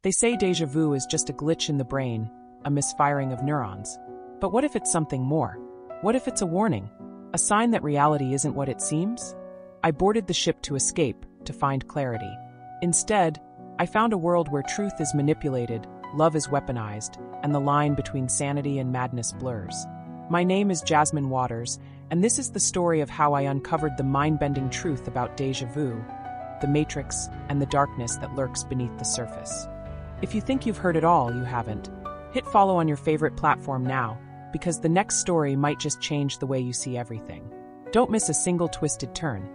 They say déjà vu is just a glitch in the brain, a misfiring of neurons. But what if it's something more? What if it's a warning? A sign that reality isn't what it seems? I boarded the ship to escape, to find clarity. Instead, I found a world where truth is manipulated, love is weaponized, and the line between sanity and madness blurs. My name is Jasmine Waters, and this is the story of how I uncovered the mind-bending truth about déjà vu, the matrix, and the darkness that lurks beneath the surface. If you think you've heard it all, you haven't. Hit follow on your favorite platform now, because the next story might just change the way you see everything. Don't miss a single twisted turn.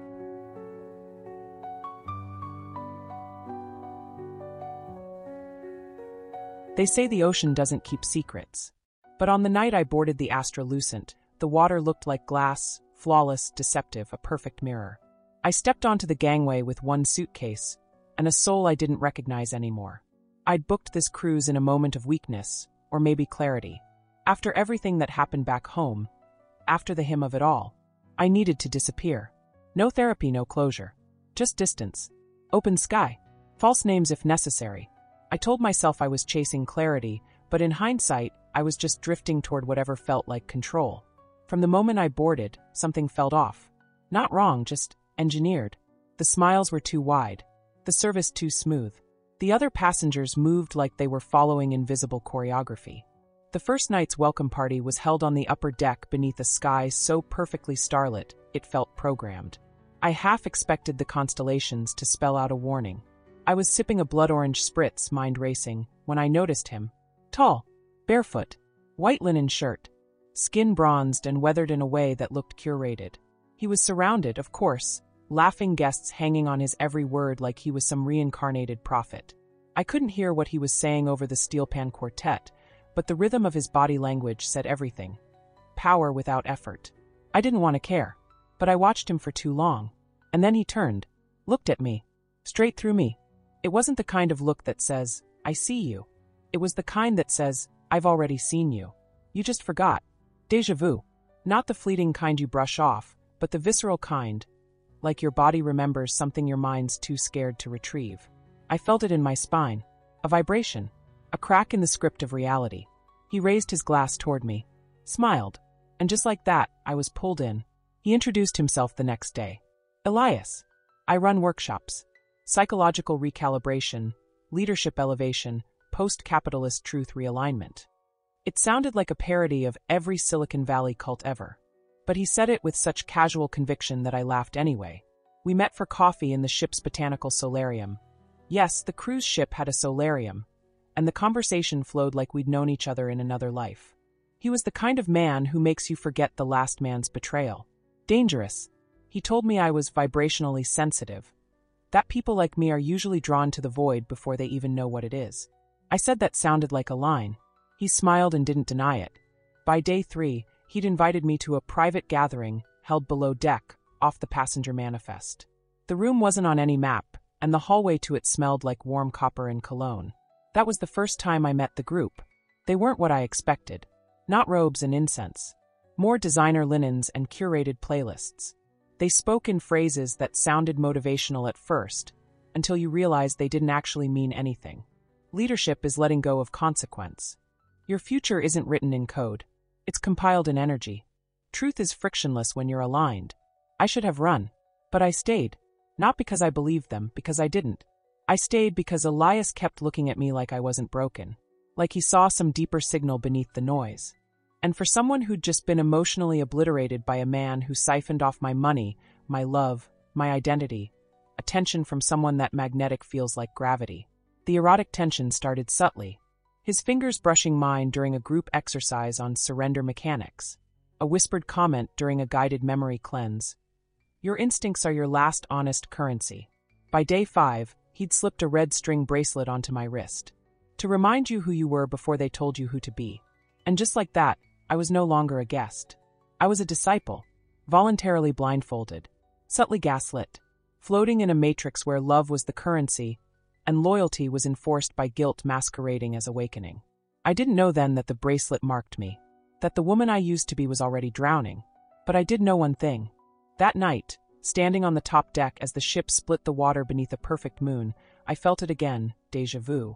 They say the ocean doesn't keep secrets. But on the night I boarded the Astra Lucent, the water looked like glass, flawless, deceptive, a perfect mirror. I stepped onto the gangway with one suitcase, and a soul I didn't recognize anymore. I'd booked this cruise in a moment of weakness, or maybe clarity. After everything that happened back home, after the him of it all, I needed to disappear. No therapy, no closure. Just distance. Open sky. False names if necessary. I told myself I was chasing clarity, but in hindsight, I was just drifting toward whatever felt like control. From the moment I boarded, something felt off. Not wrong, just engineered. The smiles were too wide. The service too smooth. The other passengers moved like they were following invisible choreography. The first night's welcome party was held on the upper deck beneath a sky so perfectly starlit, it felt programmed. I half expected the constellations to spell out a warning. I was sipping a blood orange spritz, mind racing, when I noticed him. Tall, barefoot, white linen shirt, skin bronzed and weathered in a way that looked curated. He was surrounded, of course, laughing guests hanging on his every word like he was some reincarnated prophet. I couldn't hear what he was saying over the steel pan quartet, but the rhythm of his body language said everything. Power without effort. I didn't want to care, but I watched him for too long. And then he turned, looked at me, straight through me. It wasn't the kind of look that says, I see you. It was the kind that says, I've already seen you. You just forgot. Déjà vu. Not the fleeting kind you brush off, but the visceral kind, like your body remembers something your mind's too scared to retrieve. I felt it in my spine. A vibration. A crack in the script of reality. He raised his glass toward me, smiled, and just like that, I was pulled in. He introduced himself the next day. Elias. I run workshops. Psychological recalibration, leadership elevation, post-capitalist truth realignment. It sounded like a parody of every Silicon Valley cult ever. But he said it with such casual conviction that I laughed anyway. We met for coffee in the ship's botanical solarium. Yes, the cruise ship had a solarium, and the conversation flowed like we'd known each other in another life. He was the kind of man who makes you forget the last man's betrayal. Dangerous. He told me I was vibrationally sensitive. That people like me are usually drawn to the void before they even know what it is. I said that sounded like a line. He smiled and didn't deny it. By day 3, he'd invited me to a private gathering held below deck, off the passenger manifest. The room wasn't on any map, and the hallway to it smelled like warm copper and cologne. That was the first time I met the group. They weren't what I expected. Not robes and incense. More designer linens and curated playlists. They spoke in phrases that sounded motivational at first, until you realized they didn't actually mean anything. Leadership is letting go of consequence. Your future isn't written in code. It's compiled in energy. Truth is frictionless when you're aligned. I should have run, but I stayed. Not because I believed them, because I didn't. I stayed because Elias kept looking at me like I wasn't broken, like he saw some deeper signal beneath the noise. And for someone who'd just been emotionally obliterated by a man who siphoned off my money, my love, my identity, attention from someone that magnetic feels like gravity. The erotic tension started subtly. His fingers brushing mine during a group exercise on surrender mechanics. A whispered comment during a guided memory cleanse. Your instincts are your last honest currency. By day 5, he'd slipped a red string bracelet onto my wrist. To remind you who you were before they told you who to be. And just like that, I was no longer a guest. I was a disciple, voluntarily blindfolded, subtly gaslit, floating in a matrix where love was the currency, and loyalty was enforced by guilt masquerading as awakening. I didn't know then that the bracelet marked me, that the woman I used to be was already drowning. But I did know one thing. That night, standing on the top deck as the ship split the water beneath a perfect moon, I felt it again, déjà vu.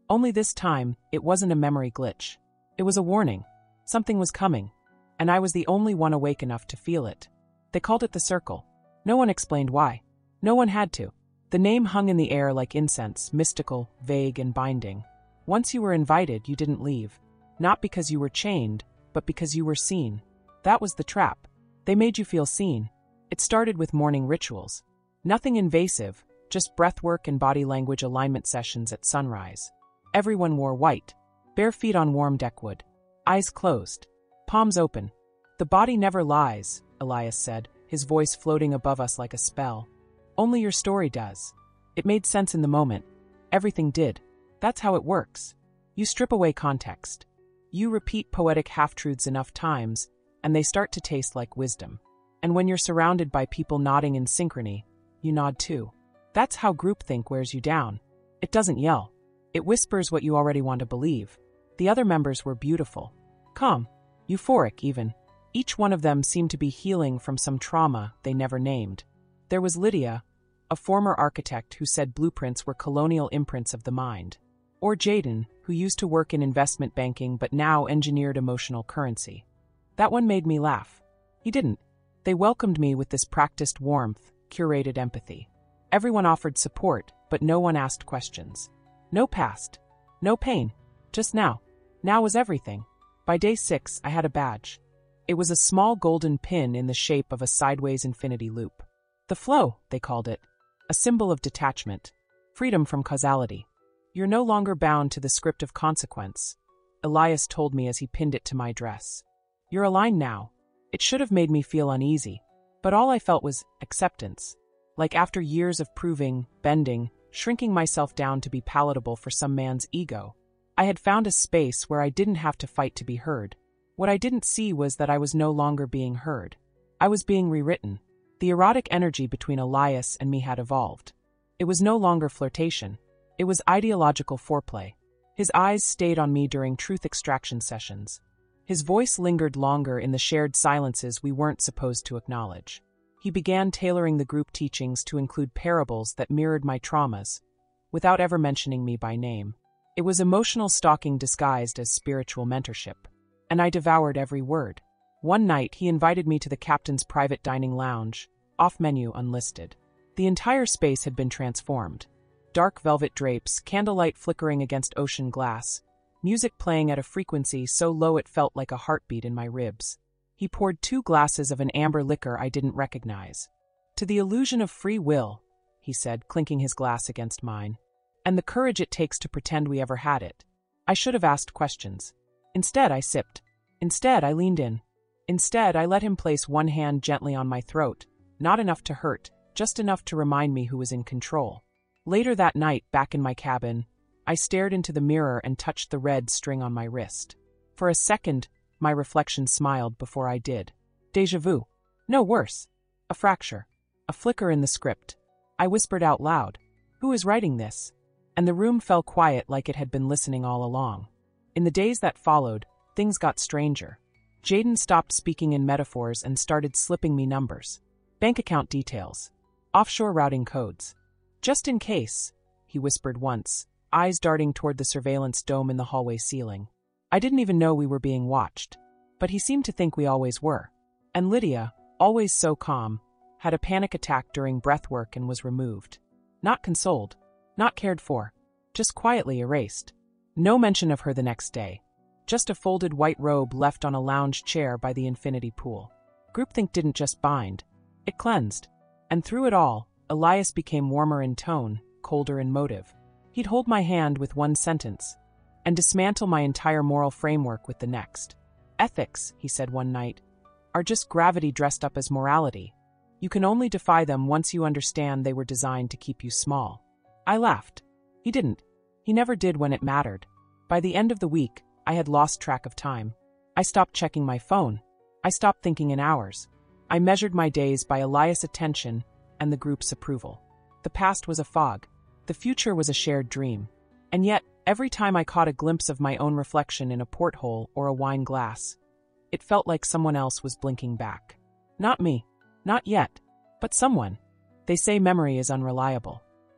Only this time, it wasn't a memory glitch. It was a warning. Something was coming. And I was the only one awake enough to feel it. They called it the Circle. No one explained why. No one had to. The name hung in the air like incense, mystical, vague, and binding. Once you were invited, you didn't leave. Not because you were chained, but because you were seen. That was the trap. They made you feel seen. It started with morning rituals. Nothing invasive, just breathwork and body language alignment sessions at sunrise. Everyone wore white, bare feet on warm deckwood, eyes closed, palms open. The body never lies, Elias said, his voice floating above us like a spell. Only your story does. It made sense in the moment. Everything did. That's how it works. You strip away context. You repeat poetic half-truths enough times, and they start to taste like wisdom. And when you're surrounded by people nodding in synchrony, you nod too. That's how groupthink wears you down. It doesn't yell. It whispers what you already want to believe. The other members were beautiful. Calm. Euphoric, even. Each one of them seemed to be healing from some trauma they never named. There was Lydia, a former architect who said blueprints were colonial imprints of the mind. Or Jaden, who used to work in investment banking but now engineered emotional currency. That one made me laugh. He didn't. They welcomed me with this practiced warmth, curated empathy. Everyone offered support, but no one asked questions. No past. No pain. Just now. Now was everything. By day 6, I had a badge. It was a small golden pin in the shape of a sideways infinity loop. The flow, they called it. A symbol of detachment. Freedom from causality. You're no longer bound to the script of consequence, Elias told me as he pinned it to my dress. You're aligned now. It should have made me feel uneasy, but all I felt was acceptance. Like after years of proving, bending, shrinking myself down to be palatable for some man's ego, I had found a space where I didn't have to fight to be heard. What I didn't see was that I was no longer being heard. I was being rewritten. The erotic energy between Elias and me had evolved. It was no longer flirtation. It was ideological foreplay. His eyes stayed on me during truth extraction sessions. His voice lingered longer in the shared silences we weren't supposed to acknowledge. He began tailoring the group teachings to include parables that mirrored my traumas, without ever mentioning me by name. It was emotional stalking disguised as spiritual mentorship, and I devoured every word. One night, he invited me to the captain's private dining lounge, off-menu unlisted. The entire space had been transformed. Dark velvet drapes, candlelight flickering against ocean glass, music playing at a frequency so low it felt like a heartbeat in my ribs. He poured 2 glasses of an amber liquor I didn't recognize. To the illusion of free will, he said, clinking his glass against mine, and the courage it takes to pretend we ever had it. I should have asked questions. Instead, I sipped. Instead, I leaned in. Instead, I let him place one hand gently on my throat, not enough to hurt, just enough to remind me who was in control. Later that night, back in my cabin, I stared into the mirror and touched the red string on my wrist. For a second, my reflection smiled before I did. Déjà vu. No, worse. A fracture. A flicker in the script. I whispered out loud, "Who is writing this?" And the room fell quiet like it had been listening all along. In the days that followed, things got stranger. Jaden stopped speaking in metaphors and started slipping me numbers. Bank account details. Offshore routing codes. "Just in case," he whispered once, eyes darting toward the surveillance dome in the hallway ceiling. I didn't even know we were being watched, but he seemed to think we always were. And Lydia, always so calm, had a panic attack during breathwork and was removed. Not consoled, not cared for, just quietly erased. No mention of her the next day. Just a folded white robe left on a lounge chair by the infinity pool. Groupthink didn't just bind, it cleansed. And through it all, Elias became warmer in tone, colder in motive. He'd hold my hand with one sentence, and dismantle my entire moral framework with the next. "Ethics," he said one night, "are just gravity dressed up as morality. You can only defy them once you understand they were designed to keep you small." I laughed. He didn't. He never did when it mattered. By the end of the week, I had lost track of time. I stopped checking my phone. I stopped thinking in hours. I measured my days by Elias' attention and the group's approval. The past was a fog. The future was a shared dream. And yet, every time I caught a glimpse of my own reflection in a porthole or a wine glass, it felt like someone else was blinking back. Not me. Not yet. But someone. They say memory is unreliable.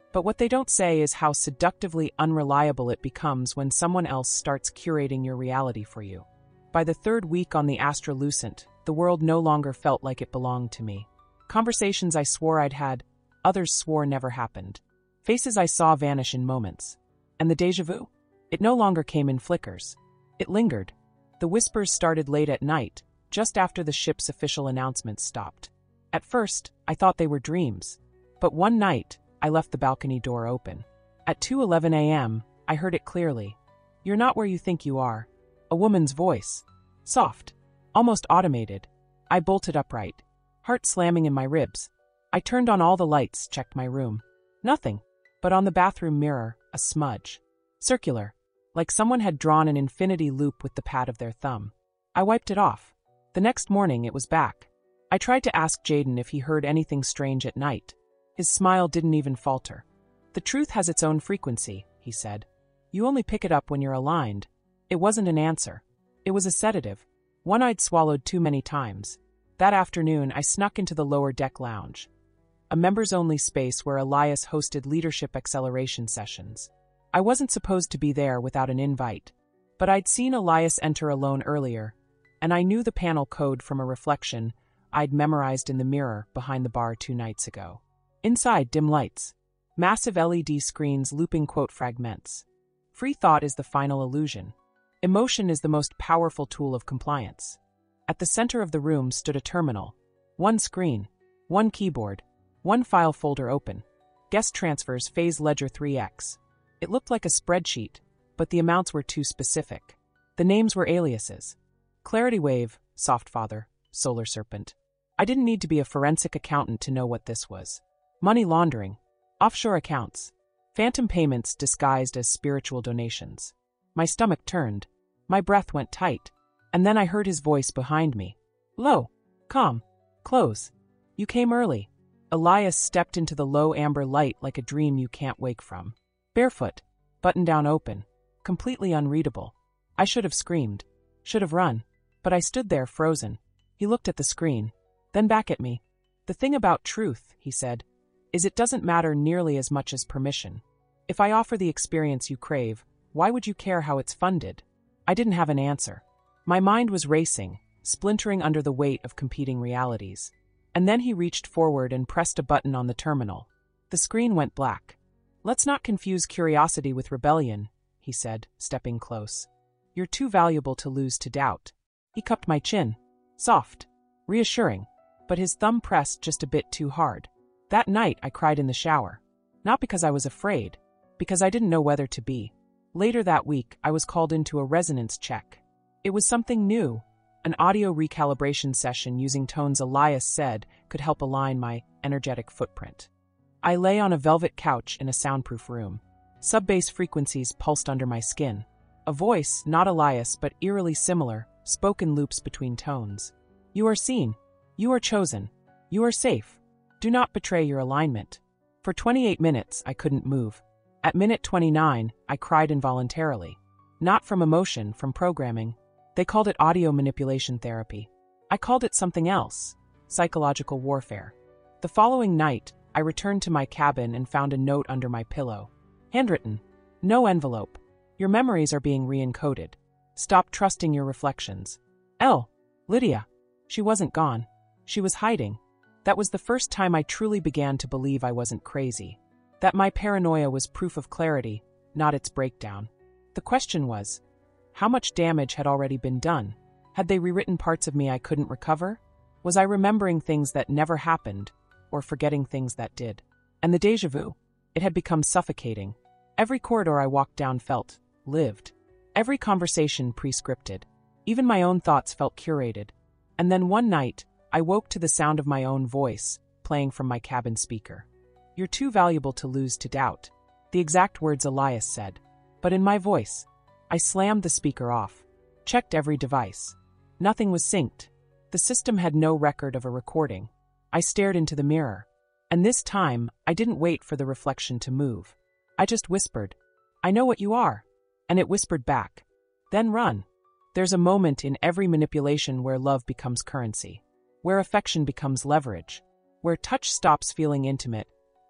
But what they don't say is how seductively unreliable it becomes when someone else starts curating your reality for you. By the third week on the Astralucent, the world no longer felt like it belonged to me. Conversations I swore I'd had, others swore never happened. Faces I saw vanish in moments. And the déjà vu? It no longer came in flickers. It lingered. The whispers started late at night, just after the ship's official announcements stopped. At first, I thought they were dreams. But one night, I left the balcony door open. At 2:11 a.m., I heard it clearly. "You're not where you think you are." A woman's voice. Soft. Almost automated. I bolted upright, heart slamming in my ribs. I turned on all the lights, checked my room. Nothing. But on the bathroom mirror, a smudge. Circular. Like someone had drawn an infinity loop with the pad of their thumb. I wiped it off. The next morning, it was back. I tried to ask Jaden if he heard anything strange at night. His smile didn't even falter. "The truth has its own frequency," he said. "You only pick it up when you're aligned." It wasn't an answer. It was a sedative, one I'd swallowed too many times. That afternoon, I snuck into the lower deck lounge, a members-only space where Elias hosted leadership acceleration sessions. I wasn't supposed to be there without an invite, but I'd seen Elias enter alone earlier, and I knew the panel code from a reflection I'd memorized in the mirror behind the bar 2 nights ago. Inside, dim lights. Massive LED screens looping quote fragments. Free thought is the final illusion. Emotion is the most powerful tool of compliance. At the center of the room stood a terminal. One screen. One keyboard. One file folder open. Guest transfers phase ledger 3x. It looked like a spreadsheet, but the amounts were too specific. The names were aliases. Clarity Wave, Softfather, Solar Serpent. I didn't need to be a forensic accountant to know what this was. Money laundering. Offshore accounts. Phantom payments disguised as spiritual donations. My stomach turned. My breath went tight. And then I heard his voice behind me. "Low. Calm. Close. You came early." Elias stepped into the low amber light like a dream you can't wake from. Barefoot. Button-down open. Completely unreadable. I should have screamed. Should have run. But I stood there frozen. He looked at the screen. Then back at me. "The thing about truth," he said, "is it doesn't matter nearly as much as permission. If I offer the experience you crave, why would you care how it's funded?" I didn't have an answer. My mind was racing, splintering under the weight of competing realities. And then he reached forward and pressed a button on the terminal. The screen went black. "Let's not confuse curiosity with rebellion," he said, stepping close. "You're too valuable to lose to doubt." He cupped my chin. Soft. Reassuring. But his thumb pressed just a bit too hard. That night, I cried in the shower. Not because I was afraid, because I didn't know whether to be. Later that week, I was called into a resonance check. It was something new, an audio recalibration session using tones Elias said could help align my energetic footprint. I lay on a velvet couch in a soundproof room. Sub-bass frequencies pulsed under my skin. A voice, not Elias but eerily similar, spoke in loops between tones. "You are seen. You are chosen. You are safe. Do not betray your alignment." For 28 minutes, I couldn't move. At minute 29, I cried involuntarily. Not from emotion, from programming. They called it audio manipulation therapy. I called it something else, psychological warfare. The following night, I returned to my cabin and found a note under my pillow. Handwritten. "No envelope. Your memories are being re-encoded. Stop trusting your reflections. L. Lydia." She wasn't gone. She was hiding. That was the first time I truly began to believe I wasn't crazy. That my paranoia was proof of clarity, not its breakdown. The question was, how much damage had already been done? Had they rewritten parts of me I couldn't recover? Was I remembering things that never happened, or forgetting things that did? And the déjà vu? It had become suffocating. Every corridor I walked down felt lived. Every conversation pre-scripted. Even my own thoughts felt curated. And then one night, I woke to the sound of my own voice, playing from my cabin speaker. "You're too valuable to lose to doubt." The exact words Elias said. But in my voice, I slammed the speaker off, checked every device. Nothing was synced. The system had no record of a recording. I stared into the mirror. And this time, I didn't wait for the reflection to move. I just whispered, "I know what you are." And it whispered back, "Then run." There's a moment in every manipulation where love becomes currency, where affection becomes leverage, where touch stops feeling intimate,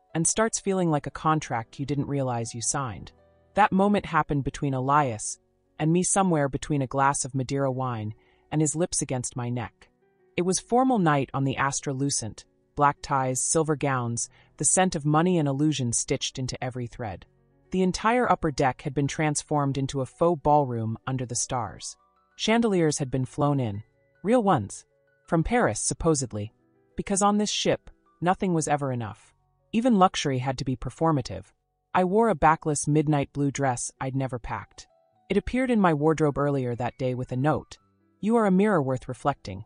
and starts feeling like a contract you didn't realize you signed. That moment happened between Elias and me, somewhere between a glass of Madeira wine and his lips against my neck. It was formal night on the Astra Lucent, black ties, silver gowns, the scent of money and illusion stitched into every thread. The entire upper deck had been transformed into a faux ballroom under the stars. Chandeliers had been flown in, real ones, from Paris supposedly, because on this ship, nothing was ever enough. Even luxury had to be performative. I wore a backless midnight blue dress I'd never packed. It appeared in my wardrobe earlier that day with a note. "You are a mirror worth reflecting."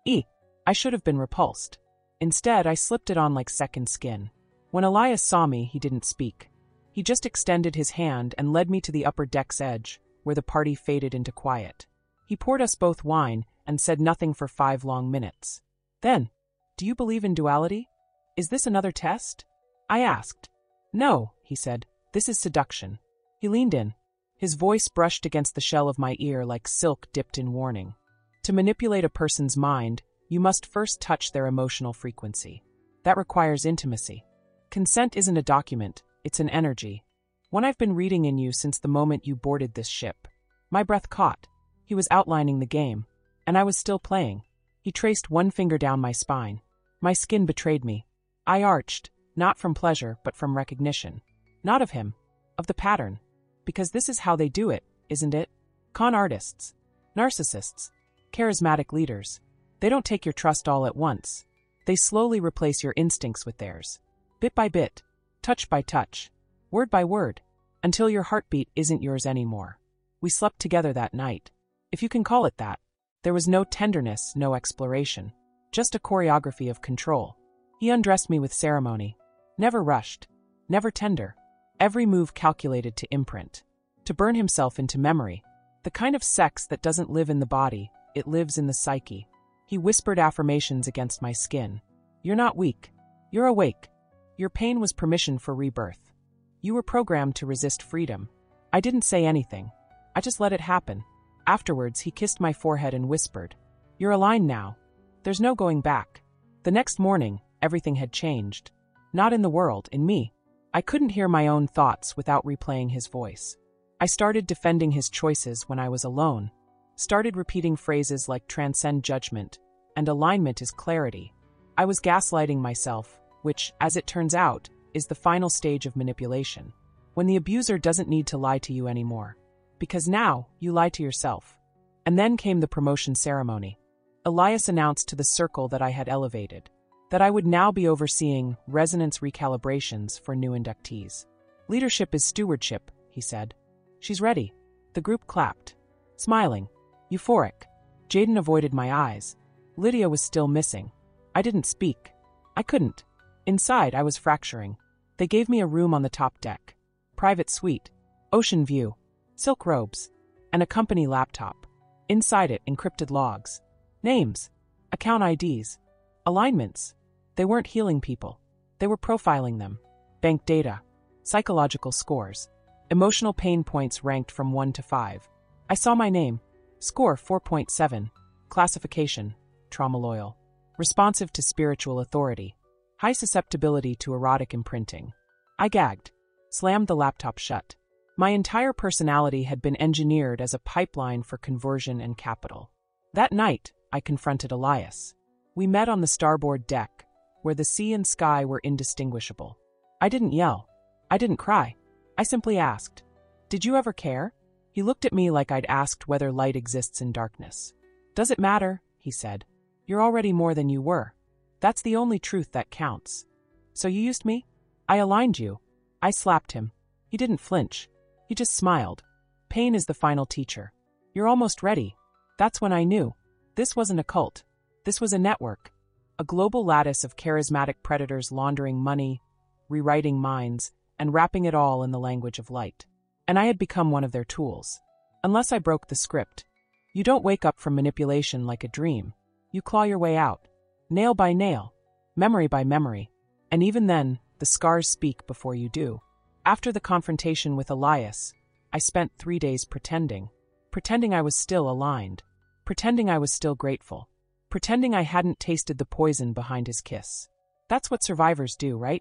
I should have been repulsed. Instead, I slipped it on like second skin. When Elias saw me, he didn't speak. He just extended his hand and led me to the upper deck's edge, where the party faded into quiet. He poured us both wine and said nothing for 5 long minutes. Then, "Do you believe in duality? Is this another test?" I asked. "No," he said, "this is seduction." He leaned in. His voice brushed against the shell of my ear like silk dipped in warning. To manipulate a person's mind, you must first touch their emotional frequency. That requires intimacy. Consent isn't a document, it's an energy. One I've been reading in you since the moment you boarded this ship. My breath caught. He was outlining the game, and I was still playing. He traced one finger down my spine. My skin betrayed me. I arched, not from pleasure, but from recognition. Not of him, of the pattern. Because this is how they do it, isn't it? Con artists, narcissists, charismatic leaders. They don't take your trust all at once. They slowly replace your instincts with theirs. Bit by bit, touch by touch, word by word, until your heartbeat isn't yours anymore. We slept together that night. If you can call it that. There was no tenderness, no exploration. Just a choreography of control. He undressed me with ceremony. Never rushed. Never tender. Every move calculated to imprint. To burn himself into memory. The kind of sex that doesn't live in the body, it lives in the psyche. He whispered affirmations against my skin. "You're not weak. You're awake. Your pain was permission for rebirth. You were programmed to resist freedom." I didn't say anything. I just let it happen. Afterwards, he kissed my forehead and whispered, "You're aligned now. There's no going back." The next morning, everything had changed. Not in the world, in me. I couldn't hear my own thoughts without replaying his voice. I started defending his choices when I was alone. Started repeating phrases like transcend judgment, and alignment is clarity. I was gaslighting myself, which, as it turns out, is the final stage of manipulation. When the abuser doesn't need to lie to you anymore. Because now, you lie to yourself. And then came the promotion ceremony. Elias announced to the circle that I had elevated. That I would now be overseeing resonance recalibrations for new inductees. "Leadership is stewardship," he said. "She's ready." The group clapped. Smiling. Euphoric. Jaden avoided my eyes. Lydia was still missing. I didn't speak. I couldn't. Inside, I was fracturing. They gave me a room on the top deck. Private suite. Ocean view. Silk robes. And a company laptop. Inside it, encrypted logs. Names. Account IDs. Alignments. They weren't healing people. They were profiling them. Bank data. Psychological scores. Emotional pain points ranked from 1 to 5. I saw my name. Score 4.7. Classification. Trauma loyal. Responsive to spiritual authority. High susceptibility to erotic imprinting. I gagged. Slammed the laptop shut. My entire personality had been engineered as a pipeline for conversion and capital. That night, I confronted Elias. We met on the starboard deck, where the sea and sky were indistinguishable. I didn't yell. I didn't cry. I simply asked, "Did you ever care?" He looked at me like I'd asked whether light exists in darkness. "Does it matter?" he said. "You're already more than you were. That's the only truth that counts." "So you used me?" "I aligned you." I slapped him. He didn't flinch. He just smiled. Pain is the final teacher. "You're almost ready." That's when I knew. This wasn't a cult. This was a network. A global lattice of charismatic predators laundering money, rewriting minds, and wrapping it all in the language of light. And I had become one of their tools. Unless I broke the script. You don't wake up from manipulation like a dream. You claw your way out. Nail by nail. Memory by memory. And even then, the scars speak before you do. After the confrontation with Elias, I spent 3 days pretending. Pretending I was still aligned. Pretending I was still grateful. Pretending I hadn't tasted the poison behind his kiss. That's what survivors do, right?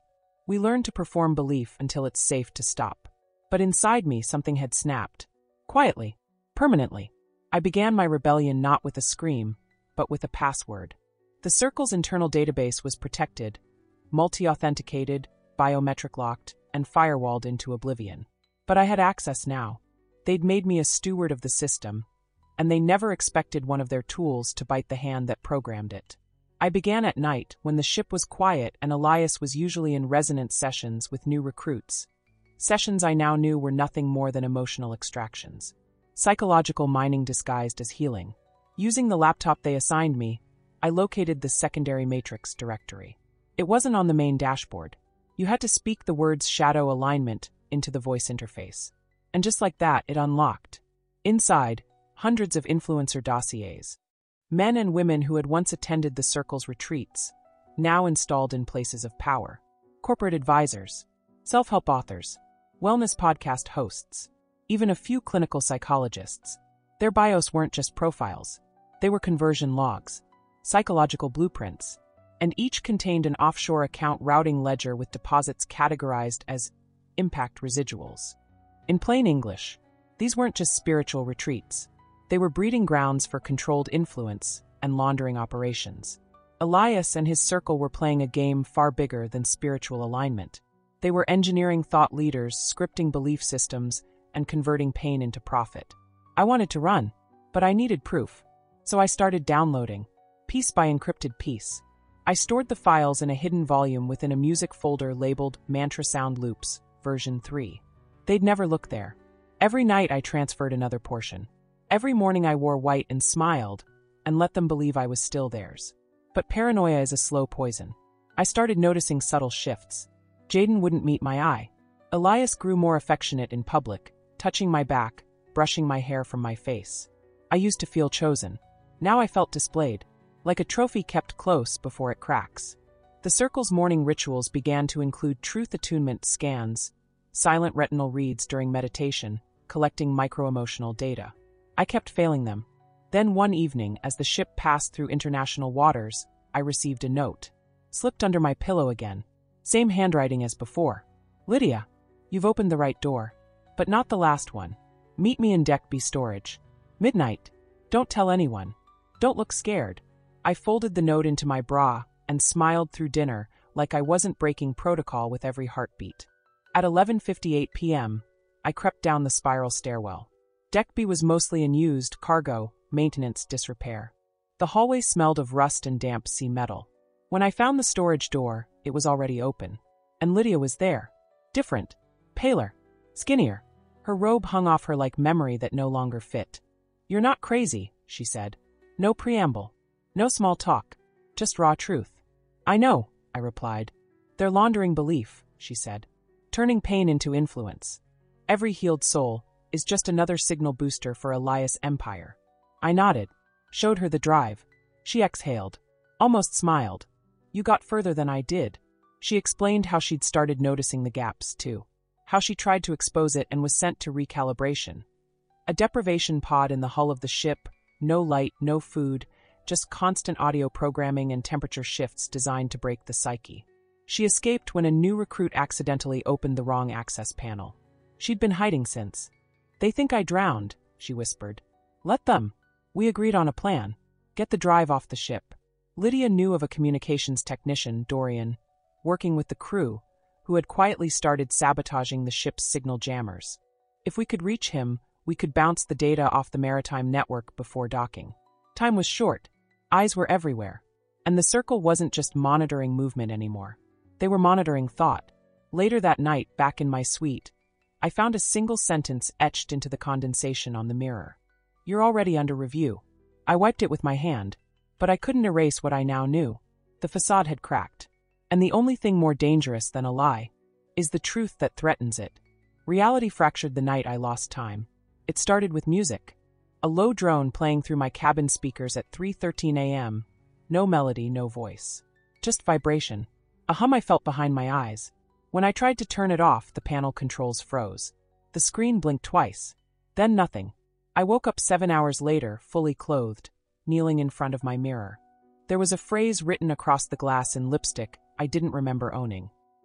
We learn to perform belief until it's safe to stop. But inside me, something had snapped. Quietly. Permanently. I began my rebellion not with a scream, but with a password. The circle's internal database was protected, multi-authenticated, biometric locked, and firewalled into oblivion. But I had access now. They'd made me a steward of the system, and they never expected one of their tools to bite the hand that programmed it. I began at night, when the ship was quiet and Elias was usually in resonance sessions with new recruits. Sessions I now knew were nothing more than emotional extractions. Psychological mining disguised as healing. Using the laptop they assigned me, I located the secondary matrix directory. It wasn't on the main dashboard. You had to speak the words shadow alignment into the voice interface. And just like that, it unlocked. Inside, hundreds of influencer dossiers. Men and women who had once attended the Circle's retreats, now installed in places of power. Corporate advisors, self-help authors, wellness podcast hosts, even a few clinical psychologists. Their bios weren't just profiles. They were conversion logs, psychological blueprints, and each contained an offshore account routing ledger with deposits categorized as impact residuals. In plain English, these weren't just spiritual retreats. They were breeding grounds for controlled influence and laundering operations. Elias and his circle were playing a game far bigger than spiritual alignment. They were engineering thought leaders, scripting belief systems, and converting pain into profit. I wanted to run, but I needed proof. So I started downloading, piece by encrypted piece. I stored the files in a hidden volume within a music folder labeled Mantra Sound Loops, version 3. They'd never look there. Every night I transferred another portion. Every morning I wore white and smiled, and let them believe I was still theirs. But paranoia is a slow poison. I started noticing subtle shifts. Jaden wouldn't meet my eye. Elias grew more affectionate in public, touching my back, brushing my hair from my face. I used to feel chosen. Now I felt displayed, like a trophy kept close before it cracks. The Circle's morning rituals began to include truth attunement scans, silent retinal reads during meditation, collecting micro-emotional data. I kept failing them. Then one evening, as the ship passed through international waters, I received a note. Slipped under my pillow again. Same handwriting as before. Lydia, you've opened the right door. But not the last one. Meet me in Deck B storage. Midnight. Don't tell anyone. Don't look scared. I folded the note into my bra and smiled through dinner like I wasn't breaking protocol with every heartbeat. At 11:58 p.m., I crept down the spiral stairwell. Deck B was mostly unused, cargo, maintenance, disrepair. The hallway smelled of rust and damp sea metal. When I found the storage door, it was already open. And Lydia was there. Different. Paler. Skinnier. Her robe hung off her like memory that no longer fit. You're not crazy, she said. No preamble. No small talk. Just raw truth. I know, I replied. They're laundering belief, she said. Turning pain into influence. Every healed soul is just another signal booster for Elias' empire. I nodded, showed her the drive. She exhaled, almost smiled. You got further than I did. She explained how she'd started noticing the gaps, too. How she tried to expose it and was sent to recalibration. A deprivation pod in the hull of the ship, no light, no food, just constant audio programming and temperature shifts designed to break the psyche. She escaped when a new recruit accidentally opened the wrong access panel. She'd been hiding since. They think I drowned, she whispered. Let them. We agreed on a plan. Get the drive off the ship. Lydia knew of a communications technician, Dorian, working with the crew, who had quietly started sabotaging the ship's signal jammers. If we could reach him, we could bounce the data off the maritime network before docking. Time was short. Eyes were everywhere. And the Circle wasn't just monitoring movement anymore. They were monitoring thought. Later that night, back in my suite, I found a single sentence etched into the condensation on the mirror. You're already under review. I wiped it with my hand, but I couldn't erase what I now knew. The facade had cracked. And the only thing more dangerous than a lie is the truth that threatens it. Reality fractured the night I lost time. It started with music. A low drone playing through my cabin speakers at 3:13 a.m. No melody, no voice. Just vibration. A hum I felt behind my eyes. When I tried to turn it off, the panel controls froze. The screen blinked twice. Then nothing. I woke up 7 hours later, fully clothed, kneeling in front of my mirror. There was a phrase written across the glass in lipstick I didn't remember owning.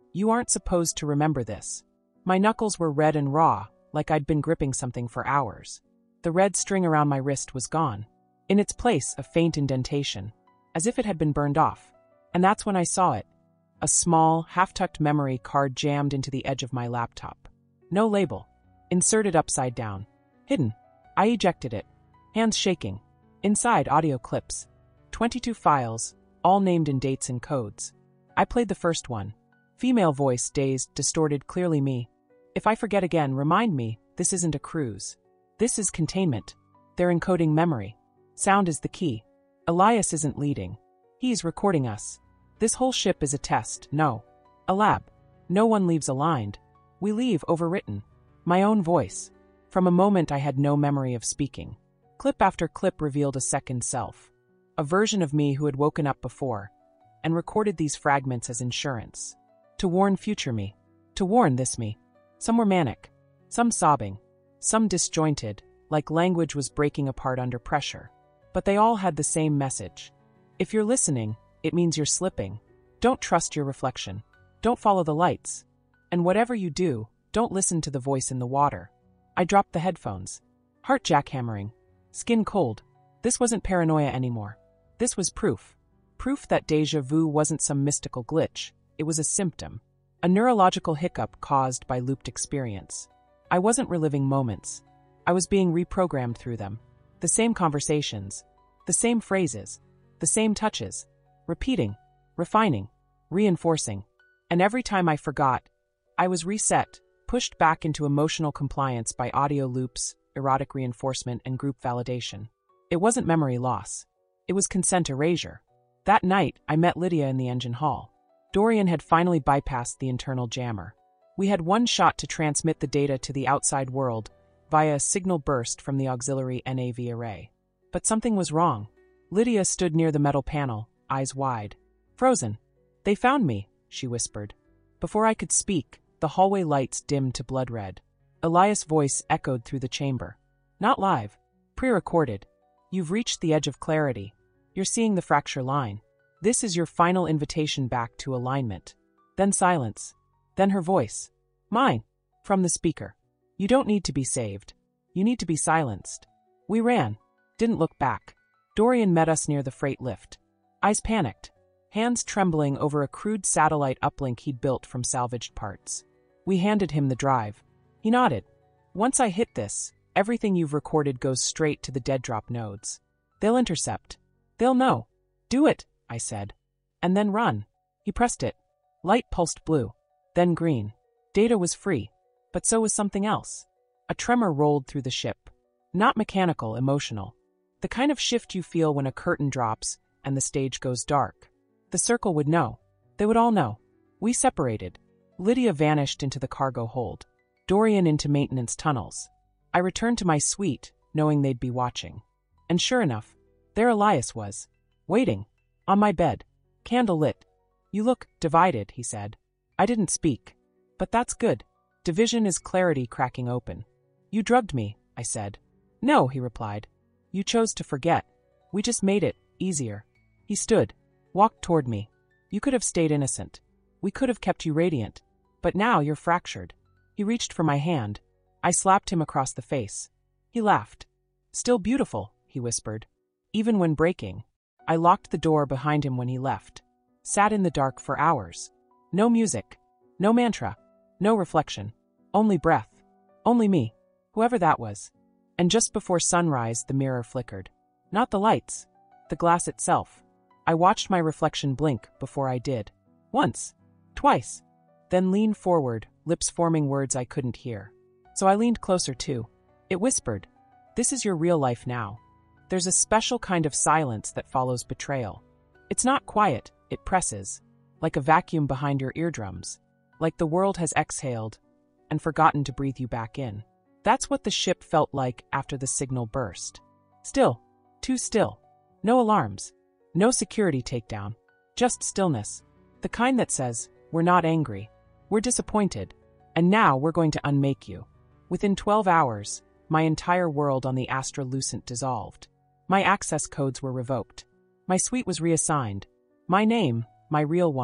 You aren't supposed to remember this. My knuckles were red and raw, like I'd been gripping something for hours. The red string around my wrist was gone. In its place, a faint indentation, as if it had been burned off. And that's when I saw it. A small, half-tucked memory card jammed into the edge of my laptop. No label. Inserted upside down. Hidden. I ejected it. Hands shaking. Inside, audio clips. 22 files, all named in dates and codes. I played the first one. Female voice, dazed, distorted, clearly me. If I forget again, remind me, this isn't a cruise. This is containment. They're encoding memory. Sound is the key. Elias isn't leading. He's recording us. This whole ship is a test, no. A lab. No one leaves aligned. We leave overwritten. My own voice. From a moment I had no memory of speaking. Clip after clip revealed a second self. A version of me who had woken up before, and recorded these fragments as insurance. To warn future me. To warn this me. Some were manic. Some sobbing. Some disjointed, like language was breaking apart under pressure. But they all had the same message. If you're listening, it means you're slipping. Don't trust your reflection. Don't follow the lights. And whatever you do, don't listen to the voice in the water. I dropped the headphones. Heart jackhammering. Skin cold. This wasn't paranoia anymore. This was proof. Proof that déjà vu wasn't some mystical glitch. It was a symptom. A neurological hiccup caused by looped experience. I wasn't reliving moments. I was being reprogrammed through them. The same conversations. The same phrases. The same touches. Repeating. Refining. Reinforcing. And every time I forgot, I was reset, pushed back into emotional compliance by audio loops, erotic reinforcement, and group validation. It wasn't memory loss. It was consent erasure. That night, I met Lydia in the engine hall. Dorian had finally bypassed the internal jammer. We had one shot to transmit the data to the outside world via a signal burst from the auxiliary NAV array. But something was wrong. Lydia stood near the metal panel, eyes wide. Frozen. They found me, she whispered. Before I could speak, the hallway lights dimmed to blood red. Elias' voice echoed through the chamber. Not live. Pre-recorded. You've reached the edge of clarity. You're seeing the fracture line. This is your final invitation back to alignment. Then silence. Then her voice. Mine. From the speaker. You don't need to be saved. You need to be silenced. We ran. Didn't look back. Dorian met us near the freight lift. Eyes panicked. Hands trembling over a crude satellite uplink he'd built from salvaged parts. We handed him the drive. He nodded. Once I hit this, everything you've recorded goes straight to the dead drop nodes. They'll intercept. They'll know. Do it, I said. And then run. He pressed it. Light pulsed blue. Then green. Data was free. But so was something else. A tremor rolled through the ship. Not mechanical, emotional. The kind of shift you feel when a curtain drops and the stage goes dark. The circle would know. They would all know. We separated. Lydia vanished into the cargo hold. Dorian into maintenance tunnels. I returned to my suite, knowing they'd be watching. And sure enough, there Elias was. Waiting. On my bed. Candle lit. You look divided, he said. I didn't speak. But that's good. Division is clarity cracking open. You drugged me, I said. No, he replied. You chose to forget. We just made it easier. He stood. Walked toward me. You could have stayed innocent. We could have kept you radiant. But now you're fractured. He reached for my hand. I slapped him across the face. He laughed. Still beautiful, he whispered. Even when breaking. I locked the door behind him when he left. Sat in the dark for hours. No music. No mantra. No reflection. Only breath. Only me. Whoever that was. And just before sunrise, the mirror flickered. Not the lights. The glass itself. I watched my reflection blink before I did. Once. Twice. Then leaned forward, lips forming words I couldn't hear. So I leaned closer too. It whispered. This is your real life now. There's a special kind of silence that follows betrayal. It's not quiet, it presses. Like a vacuum behind your eardrums. Like the world has exhaled and forgotten to breathe you back in. That's what the ship felt like after the signal burst. Still. Too still. No alarms. No security takedown. Just stillness. The kind that says, we're not angry. We're disappointed. And now we're going to unmake you. Within 12 hours, my entire world on the Astra Lucent dissolved. My access codes were revoked. My suite was reassigned. My name, my real one,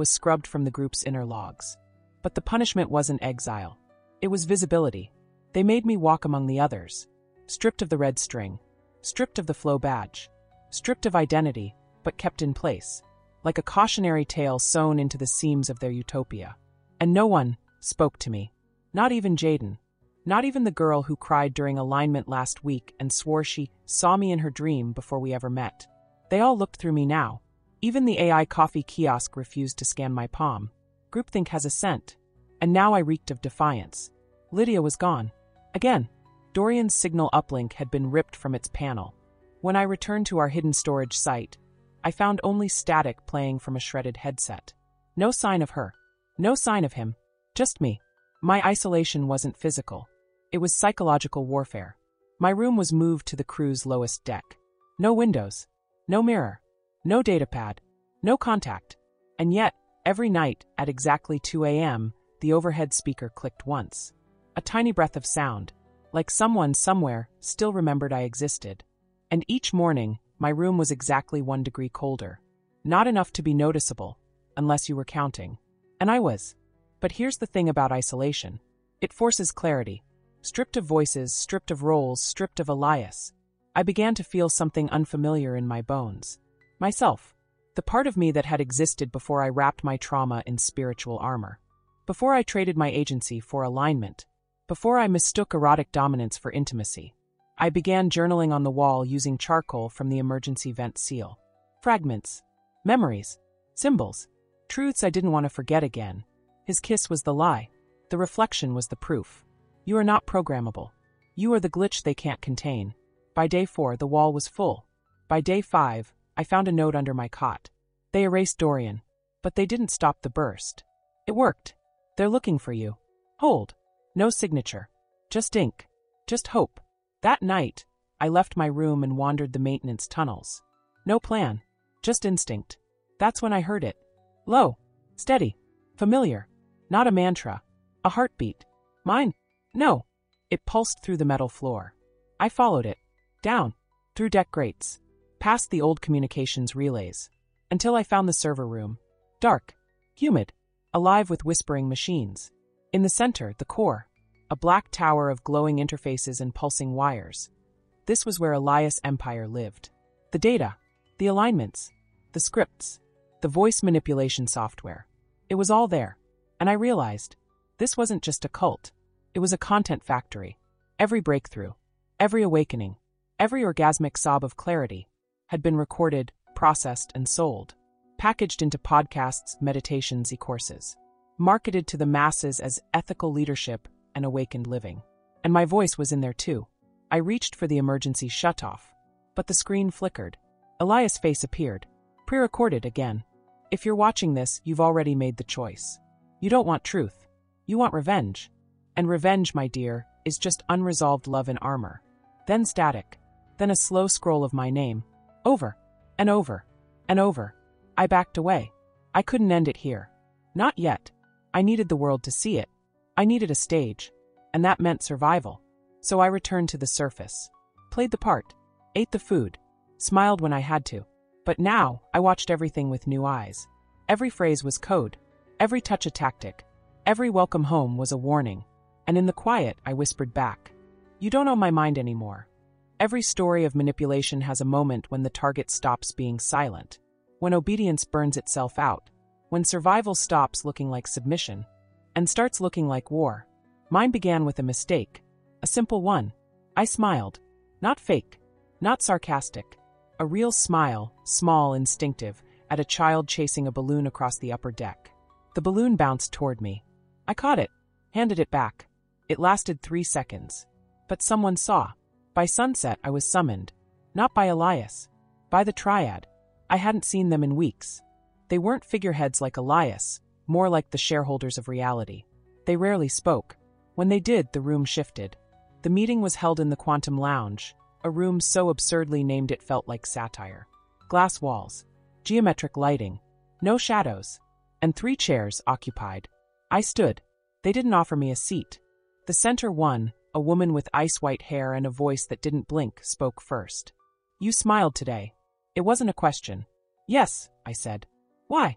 was scrubbed from the group's inner logs. But the punishment wasn't exile. It was visibility. They made me walk among the others, stripped of the red string, stripped of the flow badge, stripped of identity, but kept in place, like a cautionary tale sewn into the seams of their utopia. And no one spoke to me. Not even Jaden. Not even the girl who cried during alignment last week and swore she saw me in her dream before we ever met. They all looked through me now. Even the AI coffee kiosk refused to scan my palm. Groupthink has a scent. And now I reeked of defiance. Lydia was gone. Again. Dorian's signal uplink had been ripped from its panel. When I returned to our hidden storage site, I found only static playing from a shredded headset. No sign of her. No sign of him. Just me. My isolation wasn't physical. It was psychological warfare. My room was moved to the crew's lowest deck. No windows. No mirror. No datapad. No contact. And yet, every night, at exactly 2 a.m., the overhead speaker clicked once. A tiny breath of sound, like someone somewhere still remembered I existed. And each morning, my room was exactly 1 degree colder. Not enough to be noticeable, unless you were counting. And I was. But here's the thing about isolation. It forces clarity. Stripped of voices, stripped of roles, stripped of Elias. I began to feel something unfamiliar in my bones. Myself. The part of me that had existed before I wrapped my trauma in spiritual armor. Before I traded my agency for alignment. Before I mistook erotic dominance for intimacy. I began journaling on the wall using charcoal from the emergency vent seal. Fragments. Memories. Symbols. Truths I didn't want to forget again. His kiss was the lie. The reflection was the proof. You are not programmable. You are the glitch they can't contain. By day 4, the wall was full. By day 5, I found a note under my cot. They erased Dorian. But they didn't stop the burst. It worked. They're looking for you. Hold. No signature. Just ink. Just hope. That night, I left my room and wandered the maintenance tunnels. No plan. Just instinct. That's when I heard it. Low. Steady. Familiar. Not a mantra. A heartbeat. Mine? No. It pulsed through the metal floor. I followed it. Down. Through deck grates. Past the old communications relays. Until I found the server room. Dark. Humid. Alive with whispering machines. In the center, the core. A black tower of glowing interfaces and pulsing wires. This was where Elias Empire lived. The data. The alignments. The scripts. The voice manipulation software. It was all there. And I realized, this wasn't just a cult. It was a content factory. Every breakthrough, every awakening, every orgasmic sob of clarity had been recorded, processed, and sold, packaged into podcasts, meditations, e-courses, marketed to the masses as ethical leadership and awakened living. And my voice was in there too. I reached for the emergency shutoff, but the screen flickered. Elias' face appeared, pre-recorded again. If you're watching this, you've already made the choice. You don't want truth. You want revenge. And revenge, my dear, is just unresolved love in armor. Then static. Then a slow scroll of my name. Over. And over. And over. I backed away. I couldn't end it here. Not yet. I needed the world to see it. I needed a stage. And that meant survival. So I returned to the surface. Played the part. Ate the food. Smiled when I had to. But now, I watched everything with new eyes. Every phrase was code. Every touch a tactic. Every welcome home was a warning. And in the quiet, I whispered back. You don't own my mind anymore. Every story of manipulation has a moment when the target stops being silent. When obedience burns itself out. When survival stops looking like submission. And starts looking like war. Mine began with a mistake. A simple one. I smiled. Not fake. Not sarcastic. A real smile, small, instinctive, at a child chasing a balloon across the upper deck. The balloon bounced toward me. I caught it. Handed it back. It lasted 3 seconds. But someone saw. By sunset, I was summoned. Not by Elias. By the Triad. I hadn't seen them in weeks. They weren't figureheads like Elias, more like the shareholders of reality. They rarely spoke. When they did, the room shifted. The meeting was held in the Quantum Lounge, a room so absurdly named it felt like satire. Glass walls. Geometric lighting. No shadows. And 3 chairs occupied. I stood. They didn't offer me a seat. The center one, a woman with ice-white hair and a voice that didn't blink, spoke first. You smiled today. It wasn't a question. Yes, I said. Why?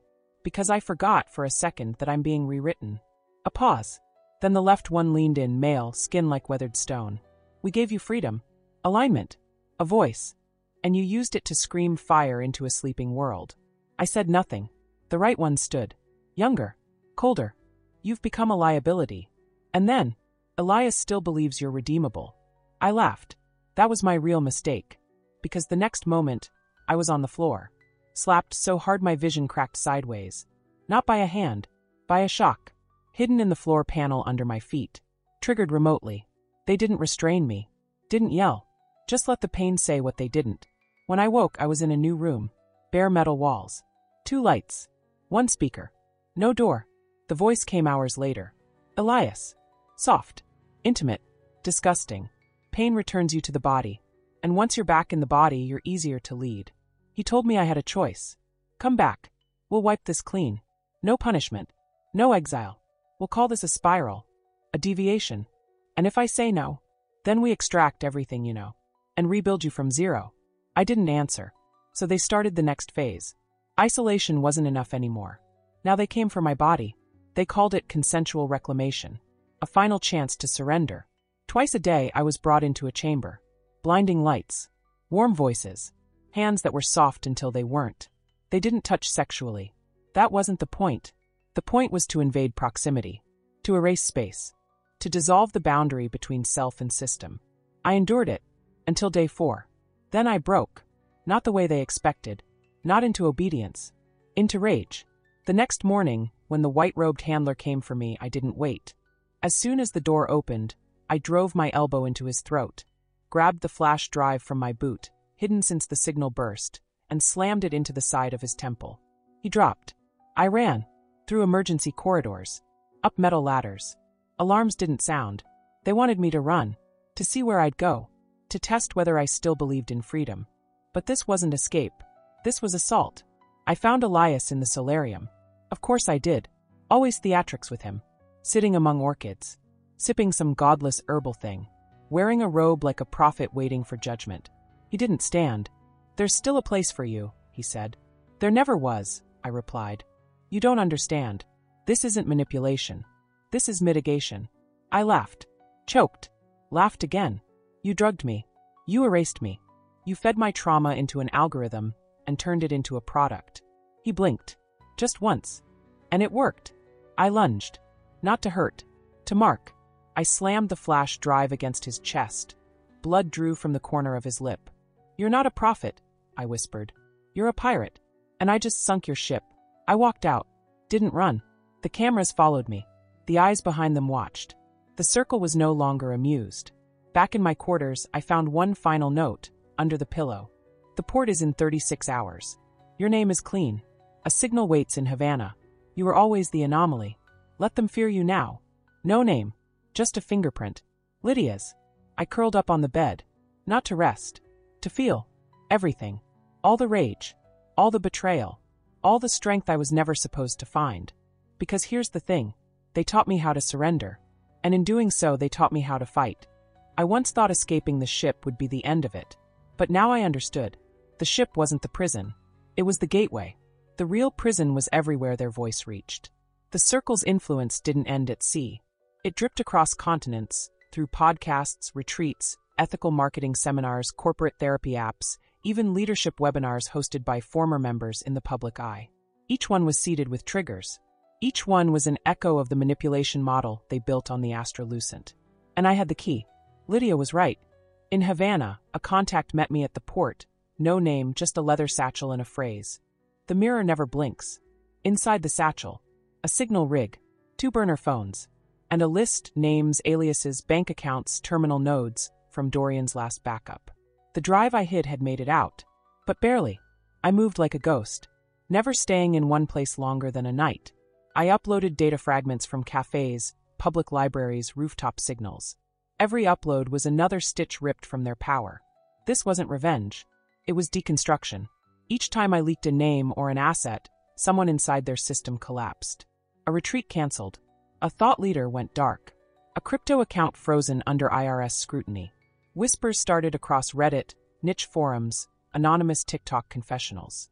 Because I forgot for a second that I'm being rewritten. A pause. Then the left one leaned in, male, skin like weathered stone. We gave you freedom, alignment, a voice, and you used it to scream fire into a sleeping world. I said nothing. The right one stood. Younger, colder. You've become a liability. And then, Elias still believes you're redeemable. I laughed. That was my real mistake. Because the next moment, I was on the floor. Slapped so hard my vision cracked sideways. Not by a hand, by a shock. Hidden in the floor panel under my feet. Triggered remotely. They didn't restrain me. Didn't yell. Just let the pain say what they didn't. When I woke, I was in a new room. Bare metal walls. 2 lights. 1 speaker. No door. The voice came hours later. Elias. Soft. Intimate. Disgusting. Pain returns you to the body. And once you're back in the body, you're easier to lead. He told me I had a choice. Come back. We'll wipe this clean. No punishment. No exile. We'll call this a spiral. A deviation. And if I say no, then we extract everything you know. And rebuild you from zero. I didn't answer. So they started the next phase. Isolation wasn't enough anymore. Now they came for my body. They called it consensual reclamation. A final chance to surrender. Twice a day I was brought into a chamber. Blinding lights. Warm voices. Hands that were soft until they weren't. They didn't touch sexually. That wasn't the point. The point was to invade proximity. To erase space. To dissolve the boundary between self and system. I endured it. Until day 4. Then I broke. Not the way they expected. Not into obedience. Into rage. The next morning, when the white-robed handler came for me, I didn't wait. As soon as the door opened, I drove my elbow into his throat, grabbed the flash drive from my boot, hidden since the signal burst, and slammed it into the side of his temple. He dropped. I ran. Through emergency corridors. Up metal ladders. Alarms didn't sound. They wanted me to run. To see where I'd go. To test whether I still believed in freedom. But this wasn't escape. This was assault. I found Elias in the solarium. Of course I did. Always theatrics with him. Sitting among orchids. Sipping some godless herbal thing. Wearing a robe like a prophet waiting for judgment. He didn't stand. There's still a place for you, he said. There never was, I replied. You don't understand. This isn't manipulation. This is mitigation. I laughed. Choked. Laughed again. You drugged me. You erased me. You fed my trauma into an algorithm and turned it into a product. He blinked. Just once. And it worked. I lunged. Not to hurt. To mark. I slammed the flash drive against his chest. Blood drew from the corner of his lip. You're not a prophet, I whispered. You're a pirate. And I just sunk your ship. I walked out. Didn't run. The cameras followed me. The eyes behind them watched. The circle was no longer amused. Back in my quarters, I found one final note, under the pillow. The port is in 36 hours. Your name is clean. A signal waits in Havana. You were always the anomaly. Let them fear you now. No name. Just a fingerprint. Lydia's. I curled up on the bed. Not to rest. To feel. Everything. All the rage. All the betrayal. All the strength I was never supposed to find. Because here's the thing. They taught me how to surrender. And in doing so, they taught me how to fight. I once thought escaping the ship would be the end of it. But now I understood. The ship wasn't the prison. It was the gateway. The real prison was everywhere their voice reached. The circle's influence didn't end at sea. It dripped across continents, through podcasts, retreats, ethical marketing seminars, corporate therapy apps, even leadership webinars hosted by former members in the public eye. Each one was seeded with triggers. Each one was an echo of the manipulation model they built on the Astralucent. And I had the key. Lydia was right. In Havana, a contact met me at the port. No name, just a leather satchel and a phrase. The mirror never blinks. Inside the satchel, a signal rig, 2 burner phones, and a list, names, aliases, bank accounts, terminal nodes, from Dorian's last backup. The drive I hid had made it out, but barely. I moved like a ghost, never staying in one place longer than a night. I uploaded data fragments from cafes, public libraries, rooftop signals. Every upload was another stitch ripped from their power. This wasn't revenge. It was deconstruction. Each time I leaked a name or an asset, someone inside their system collapsed. A retreat canceled. A thought leader went dark. A crypto account frozen under IRS scrutiny. Whispers started across Reddit, niche forums, anonymous TikTok confessionals.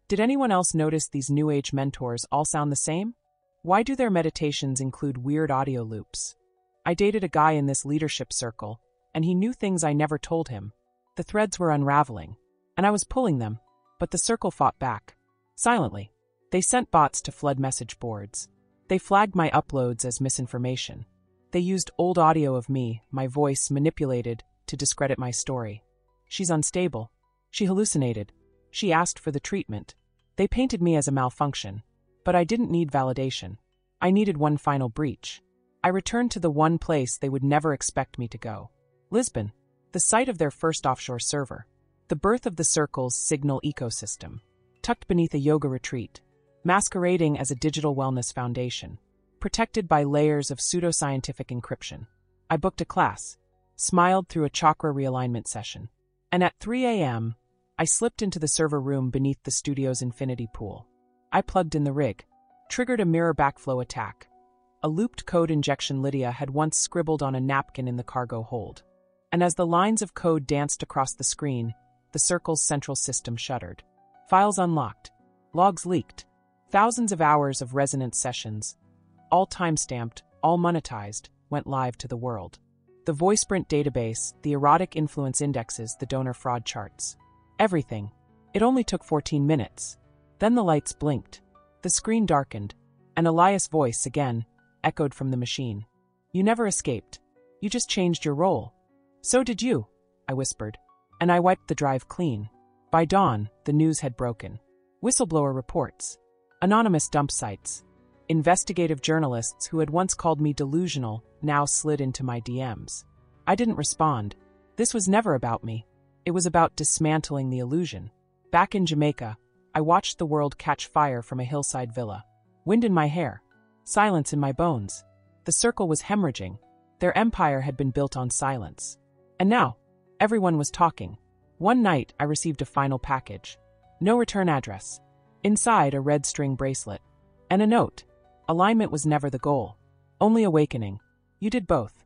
Did anyone else notice these New Age mentors all sound the same? Why do their meditations include weird audio loops? I dated a guy in this leadership circle, and he knew things I never told him. The threads were unraveling, and I was pulling them, but the circle fought back. Silently. They sent bots to flood message boards. They flagged my uploads as misinformation. They used old audio of me, my voice manipulated, to discredit my story. She's unstable. She hallucinated. She asked for the treatment. They painted me as a malfunction. But I didn't need validation. I needed one final breach. I returned to the one place they would never expect me to go. Lisbon, the site of their first offshore server. The birth of the Circle's Signal ecosystem. Tucked beneath a yoga retreat. Masquerading as a digital wellness foundation. Protected by layers of pseudoscientific encryption. I booked a class. Smiled through a chakra realignment session. And at 3 a.m., I slipped into the server room beneath the studio's infinity pool. I plugged in the rig. Triggered a mirror backflow attack. A looped code injection Lydia had once scribbled on a napkin in the cargo hold. And as the lines of code danced across the screen, the Circle's central system shuddered. Files unlocked. Logs leaked. Thousands of hours of resonance sessions, all time-stamped, all monetized, went live to the world. The VoiceSprint database, the erotic influence indexes, the donor fraud charts. Everything. It only took 14 minutes. Then the lights blinked. The screen darkened. And Elias' voice, again, echoed from the machine. You never escaped. You just changed your role. So did you, I whispered. And I wiped the drive clean. By dawn, the news had broken. Whistleblower reports. Anonymous dump sites. Investigative journalists who had once called me delusional now slid into my DMs. I didn't respond. This was never about me. It was about dismantling the illusion. Back in Jamaica, I watched the world catch fire from a hillside villa. Wind in my hair. Silence in my bones. The Circle was hemorrhaging. Their empire had been built on silence. And now, everyone was talking. One night, I received a final package. No return address. Inside, a red string bracelet. And a note. Alignment was never the goal. Only awakening. You did both.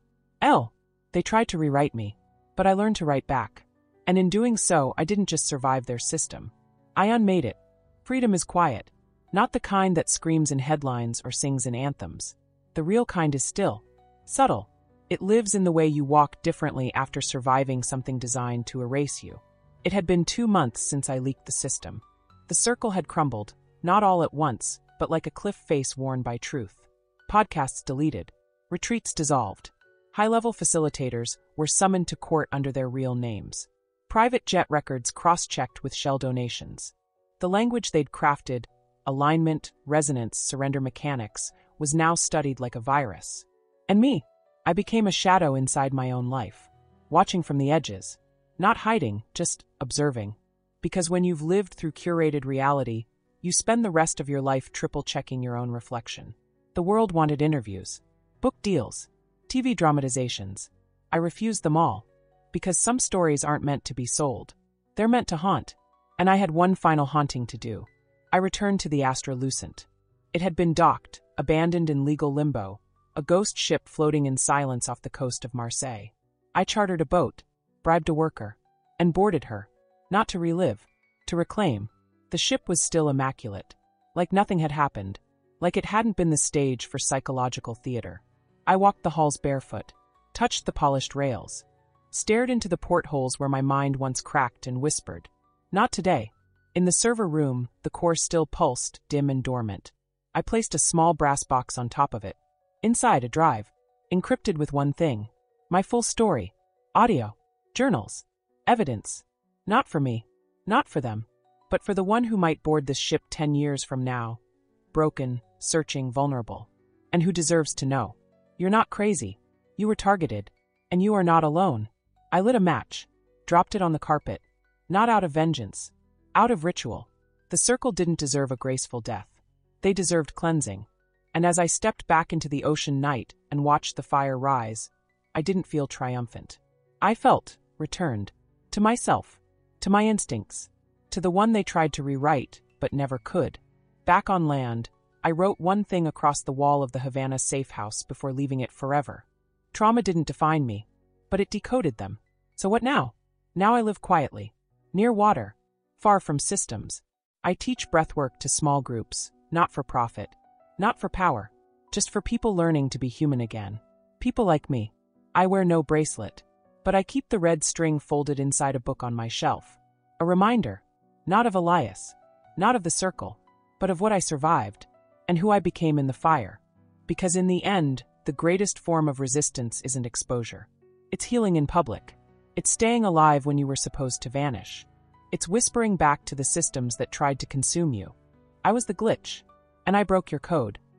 They tried to rewrite me. But I learned to write back. And in doing so, I didn't just survive their system. I unmade it. Freedom is quiet. Not the kind that screams in headlines or sings in anthems. The real kind is still. Subtle. It lives in the way you walk differently after surviving something designed to erase you. It had been 2 months since I leaked the system. The Circle had crumbled, not all at once, but like a cliff face worn by truth. Podcasts deleted. Retreats dissolved. High-level facilitators were summoned to court under their real names. Private jet records cross-checked with shell donations. The language they'd crafted, alignment, resonance, surrender mechanics, was now studied like a virus. And me, I became a shadow inside my own life, watching from the edges, not hiding, just observing. Because when you've lived through curated reality, you spend the rest of your life triple-checking your own reflection. The world wanted interviews, book deals, TV dramatizations. I refused them all, because some stories aren't meant to be sold. They're meant to haunt. And I had one final haunting to do. I returned to the Astra Lucent. It had been docked, abandoned in legal limbo, a ghost ship floating in silence off the coast of Marseille. I chartered a boat, bribed a worker, and boarded her. Not to relive, to reclaim. The ship was still immaculate, like nothing had happened, like it hadn't been the stage for psychological theater. I walked the halls barefoot, touched the polished rails, stared into the portholes where my mind once cracked and whispered, "Not today." In the server room, the core still pulsed, dim and dormant. I placed a small brass box on top of it. Inside, a drive, encrypted with one thing. My full story. Audio. Journals. Evidence. Not for me. Not for them. But for the one who might board this ship 10 years from now. Broken, searching, vulnerable. And who deserves to know. You're not crazy. You were targeted. And you are not alone. I lit a match. Dropped it on the carpet. Not out of vengeance. Out of ritual. The Circle didn't deserve a graceful death. They deserved cleansing. And as I stepped back into the ocean night and watched the fire rise, I didn't feel triumphant. I felt returned. To myself. To my instincts. To the one they tried to rewrite, but never could. Back on land, I wrote one thing across the wall of the Havana safe house before leaving it forever. Trauma didn't define me, but it decoded them. So what now? Now I live quietly. Near water. Far from systems. I teach breathwork to small groups, not for profit, not for power, just for people learning to be human again. People like me. I wear no bracelet, but I keep the red string folded inside a book on my shelf. A reminder, not of Elias, not of the circle, but of what I survived, and who I became in the fire. Because in the end, the greatest form of resistance isn't exposure. It's healing in public. It's staying alive when you were supposed to vanish. It's whispering back to the systems that tried to consume you. I was the glitch, and I broke your code.